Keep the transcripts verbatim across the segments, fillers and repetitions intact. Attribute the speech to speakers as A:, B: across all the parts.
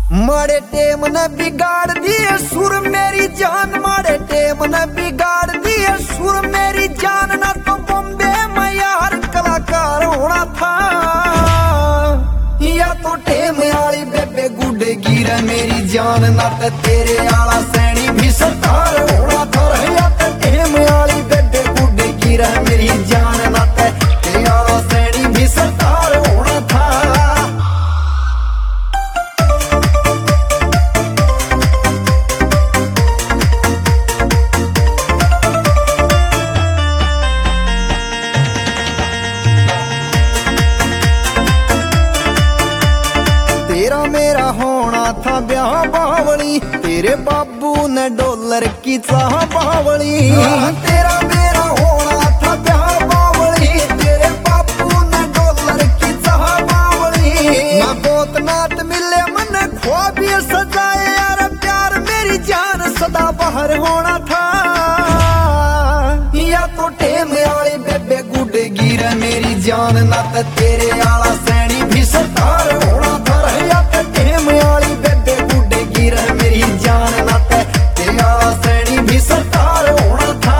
A: माड़े टेम ने बिगाड़ दिए सुर मेरी जान, माड़े टेम ने बिगाड़ दिए सुर मेरी जान। ना तो बॉम्बे में यार कलाकार होना था, या तो टेम आली बेबे गुडे गिरा मेरी जान। ना तो तेरे आला सैनी भी सतार होना था, या तो टेम आली बेबे गुडे गिरा मेरी जान। ना तो तेरे आला सैनी भी सतार होना था। तेरा मेरा होना था ब्याह बावली, तेरे बाबू ने डॉलर की चाह बावली। तेरा मेरा होना था ब्याह बावली, तेरे बाबू ने डॉलर की चाह बावली। ना बहुत नात मिले मन ख्वाब ये सजाए यार, प्यार मेरी जान सदा बाहर होना था। या तो टेम आली बेबे गुडे गिरा मेरी जान। ना तो तेरे आला सैनी भी सतार होना था, या तो टेम आली बेबे गुडे गिरा मेरी जान। ना तो तेरे आला सैनी भी सतार होना था।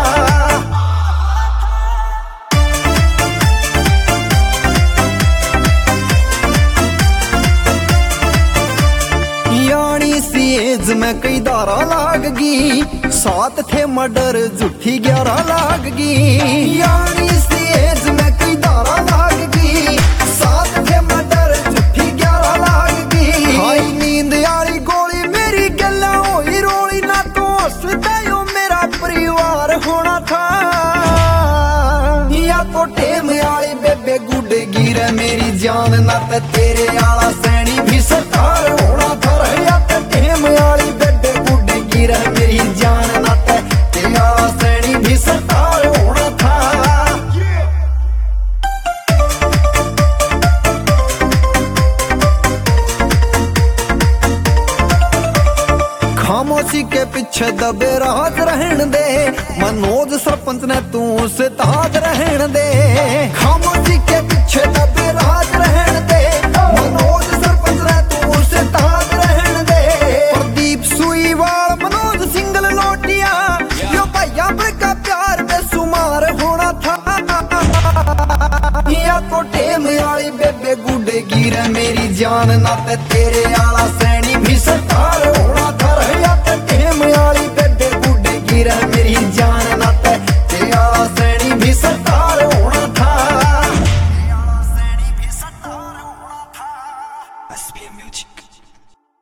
A: यानी सी एज में कई दारा लाग गई, सात थे मर्डर झूठी ग्यारह लाग गई। यानी सी एज में कई दारा लाग गई, सात थे मर्डर झूठी ग्यारह लाग गई। हाई नींद आली गोली मेरी गल्ला होई रोली, ना तो हंसदा यो मेरा परिवार होना था। या तो टेम आली बेबे गुडे गिरा मेरी जान। ना तो तेरे आला सैनी भी सतार होना था, या तो टेम आली बेबे गुडे गिरा मेरी जान। ना तो तेरे आला सैनी भी सतार होना था। खामोशी के पीछे दबे राज रहन दे, मनोज सरपंच ने तू से ताज रहन दे। खामोशी के पीछे दबे राज रहन दे, मनोज सरपंच ने तू से ताज रहन दे। प्रदीप सुईवाल मनोज सिंगल लोटिया, यो भैया का प्यार बेसुमार होना था। या तो टेम आली बेबे गुडे गिरा मेरी जान। ना तो तेरे आला सैनी भी सतार होना था, या तो टेम आली बेबे गुडे गिरा मेरी जान। ना तो तेरे आला सैनी भी सतार होना था। तेरे आला सैनी भी सतार होना था। S P M music.